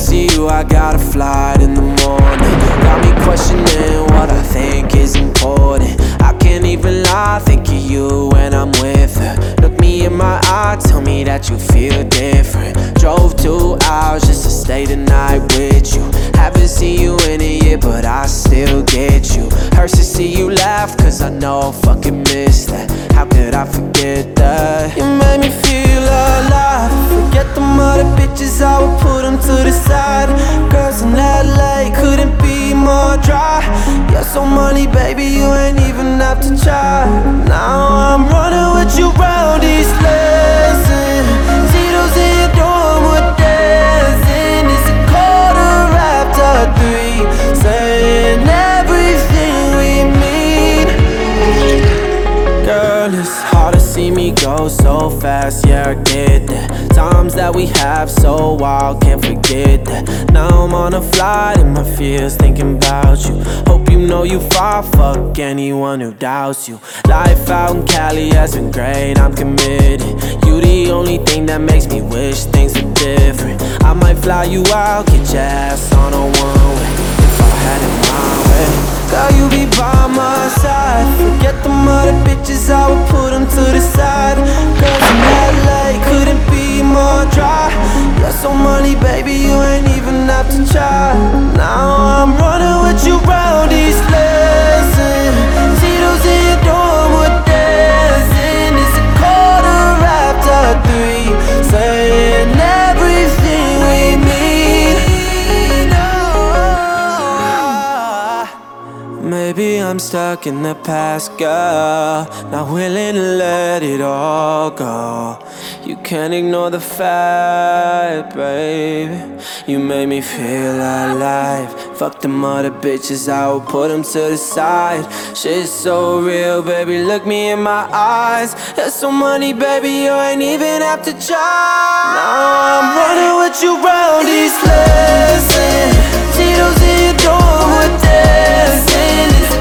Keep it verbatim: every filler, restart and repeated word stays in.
next to you, I got a flight in the morning. Got me questioning what I think is important. I can't even lie, think of you when I'm with her. Look me in my eye, tell me that you feel different. Drove two hours just to stay the night with you. Haven't seen you in a year, but I still get you. Hurts to see you laugh, cause I know I fucking miss that. How could I forget that? You made me feel alive. Forget them other bitches, I would put them to the side. Girls in L A couldn't be more dry. You're so money, baby, you ain't even have to try. Now I'm running with you round East Lansing. Tito's in your dorm, we're dancing. It's a quarter after three, saying everything we mean. Girl, it's hard to see me go so fast, yeah, I get that. Times that we have so wild, can't forget that. Now I'm on a flight in my fears, thinking about you. Hope you know you far, fuck anyone who doubts you. Life out in Cali has been great, I'm committed. You the only thing that makes me wish things were different. I might fly you out, get your ass on a one-way, if I had it my way. Girl, you be by my side. Forget them other bitches, I would put them to the side. Girls in L A couldn't be more dry. You're so money, baby, you ain't even have to try. Now I'm running with you round East Lansing. Tito's in your dorm, we're dancing. It's a quarter after three, saying everything we mean. Maybe I'm stuck in the past, girl, not willing to let it all go. You can't ignore the fact, baby, you made me feel alive. Fuck them other bitches, I will put them to the side. Shit's so real, baby, look me in my eyes. There's so money, baby, you ain't even have to try. Now I'm running with you round East Lansing. Tito's in your dorm, we're dancing.